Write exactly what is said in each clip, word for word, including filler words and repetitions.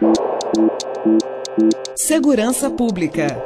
Segurança Pública.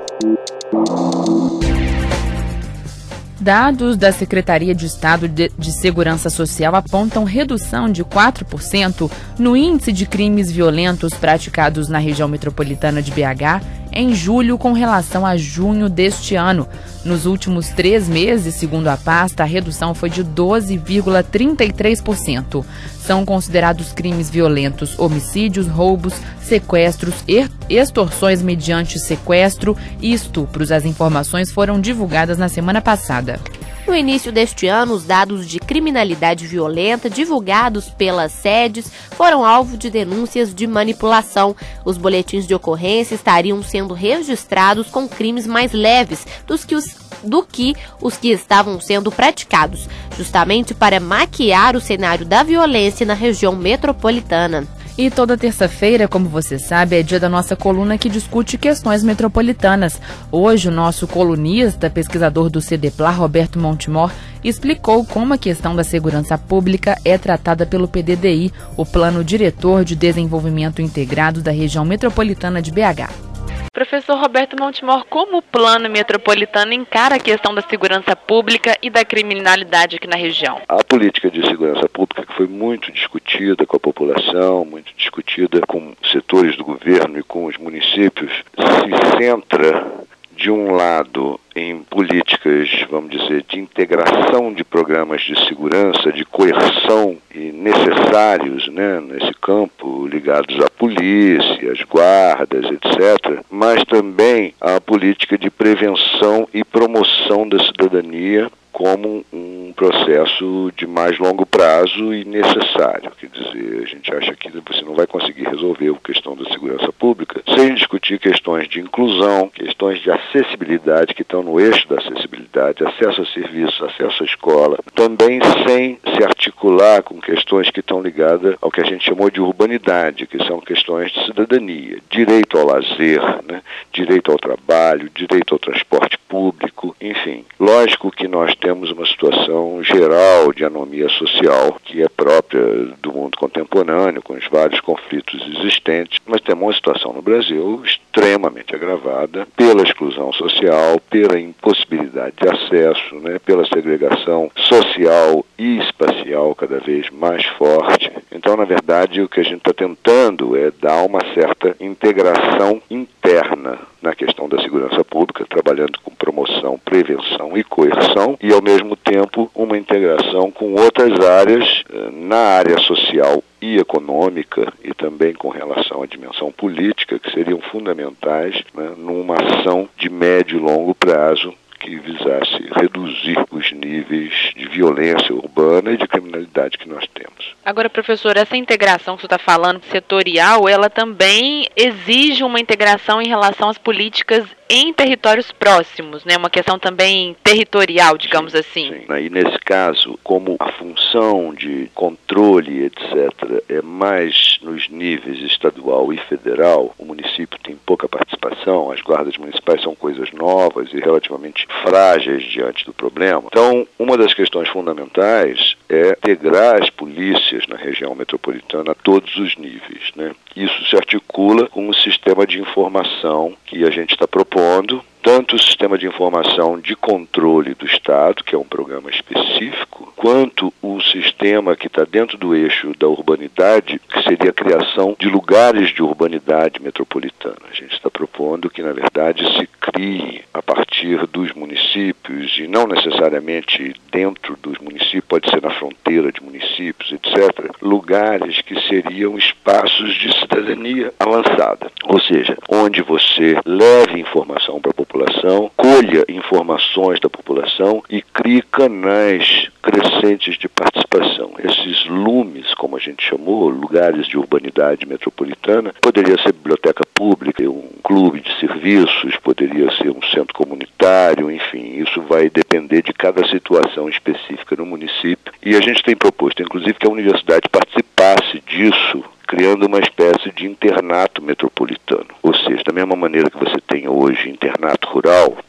Dados da Secretaria de Estado de, de Segurança Social apontam redução de quatro por cento no índice de crimes violentos praticados na região metropolitana de B H em julho com relação a junho deste ano. Nos últimos três meses, segundo a pasta, a redução foi de doze vírgula trinta e três por cento. São considerados crimes violentos homicídios, roubos, sequestros, extorsões mediante sequestro e estupros. As informações foram divulgadas na semana passada. No início deste ano, os dados de criminalidade violenta divulgados pelas sedes foram alvo de denúncias de manipulação. Os boletins de ocorrência estariam sendo registrados com crimes mais leves dos que os, do que os que estavam sendo praticados, justamente para maquiar o cenário da violência na região metropolitana. E toda terça-feira, como você sabe, é dia da nossa coluna que discute questões metropolitanas. Hoje, o nosso colunista, pesquisador do CEDEPLAR, Roberto Montemor, explicou como a questão da segurança pública é tratada pelo P D D I, o Plano Diretor de Desenvolvimento Integrado da Região Metropolitana de B H. Professor Roberto Montemor, como o Plano Metropolitano encara a questão da segurança pública e da criminalidade aqui na região? A política de segurança pública, que foi muito discutida com a população, muito discutida com setores do governo e com os municípios, se centra, de um lado, em políticas, vamos dizer, de integração de programas de segurança, de coerção e necessários, né, nesse campo, ligados à polícia, às guardas, etcétera, mas também a política de prevenção e promoção da cidadania como um processo de mais longo prazo e necessário. Quer dizer, a gente acha que você não vai conseguir resolver a questão da segurança pública sem discutir questões de inclusão, questões de acessibilidade, que estão no eixo da acessibilidade, acesso a serviços, acesso à escola, também sem se articular com questões que estão ligadas ao que a gente chamou de urbanidade, que são questões de cidadania, direito ao lazer, né? Direito ao trabalho, direito ao transporte público, enfim. Lógico que nós temos uma situação geral de anomia social que é própria do mundo contemporâneo, com os vários conflitos existentes, mas temos uma situação no Brasil extremamente agravada pela exclusão social, pela impossibilidade de acesso, né, pela segregação social e espacial cada vez mais forte. Então, na verdade, o que a gente está tentando é dar uma certa integração interna na questão da segurança pública, trabalhando com promoção, prevenção e coerção, e ao mesmo tempo uma integração com outras áreas na área social e econômica e também com relação à dimensão política, que seriam fundamentais, né, numa ação de médio e longo prazo que visasse reduzir os níveis de violência urbana e de criminalidade que nós temos. Agora, professor, essa integração que você está falando, setorial, ela também exige uma integração em relação às políticas em territórios próximos, né? Uma questão também territorial, digamos sim, assim. Sim. E nesse caso, como a função de controle, etcétera, é mais nos níveis estadual e federal, o município tem pouca participação, as guardas municipais são coisas novas e relativamente frágeis diante do problema. Então, uma das questões fundamentais é integrar as polícias na região metropolitana a todos os níveis, né? Isso se articula com o sistema de informação que a gente está propondo, tanto o sistema de informação de controle do Estado, que é um programa específico, quanto o sistema que está dentro do eixo da urbanidade, que seria a criação de lugares de urbanidade metropolitana. A gente está propondo que, na verdade, se crie a partir dos municípios, e não necessariamente dentro dos municípios, pode ser na fronteira de municípios, etcétera, lugares que seriam espaços de cidadania avançada. Ou seja, onde você leve informação para a população, colha informações da população e crie canais crescentes de participação. Esses lumes, como a gente chamou, lugares de urbanidade metropolitana, poderia ser biblioteca pública, um clube de serviços, poderia ser um centro comunitário, enfim, isso vai depender de cada situação específica no município. E a gente tem proposto, inclusive, que a universidade participasse disso, criando uma espécie de internato metropolitano. Ou seja, da mesma maneira que você tem hoje internato rural,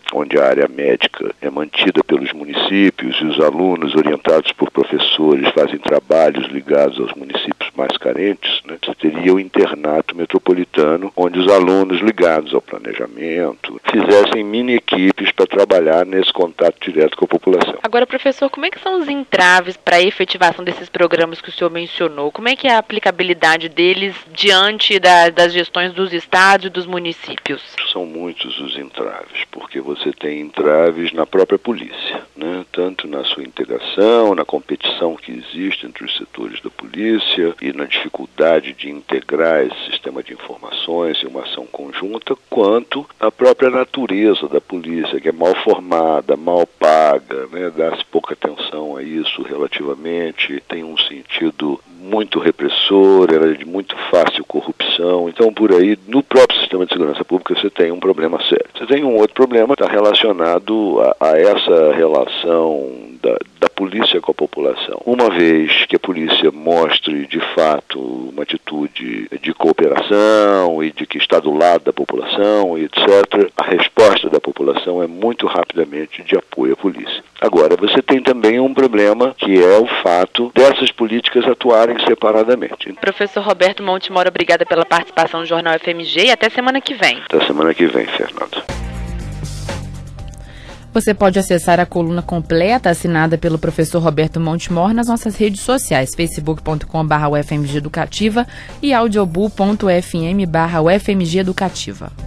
onde a área médica é mantida pelos municípios e os alunos, orientados por professores, fazem trabalhos ligados aos municípios mais carentes, né? Você teria o internato metropolitano, onde os alunos ligados ao planejamento fizessem mini-equipes para trabalhar nesse contato direto com a população. Agora, professor, como é que são os entraves para a efetivação desses programas que o senhor mencionou? Como é que é a aplicabilidade deles diante da, das gestões dos estados e dos municípios? São muitos os entraves, porque você tem entraves na própria polícia, né? Tanto na sua integração, na competição que existe entre os setores da polícia e na dificuldade de integrar esse sistema de informações em uma ação conjunta, quanto a própria natureza da polícia, que é mal formada, mal paga, né? Dá-se pouca atenção a isso relativamente, tem um sentido muito repressor, ela é de muito fácil corrupção. Então, por aí, no próprio sistema de segurança pública, você tem um problema sério. Você tem um outro problema que está relacionado a, a essa relação da, da polícia com a população. Uma vez que a polícia mostre, de fato, uma atitude de cooperação e de que está do lado da população, e etcétera, a resposta da população é muito rapidamente de apoio à polícia. Agora, você tem também um problema que é o fato dessas políticas atuarem separadamente. Professor Roberto Montemor, obrigada pela participação no Jornal F M G e até semana que vem. Até semana que vem, Fernando. Você pode acessar a coluna completa assinada pelo professor Roberto Montemor nas nossas redes sociais, facebook ponto com barra U F M G Educativa e audiobu ponto f m barra U F M G Educativa.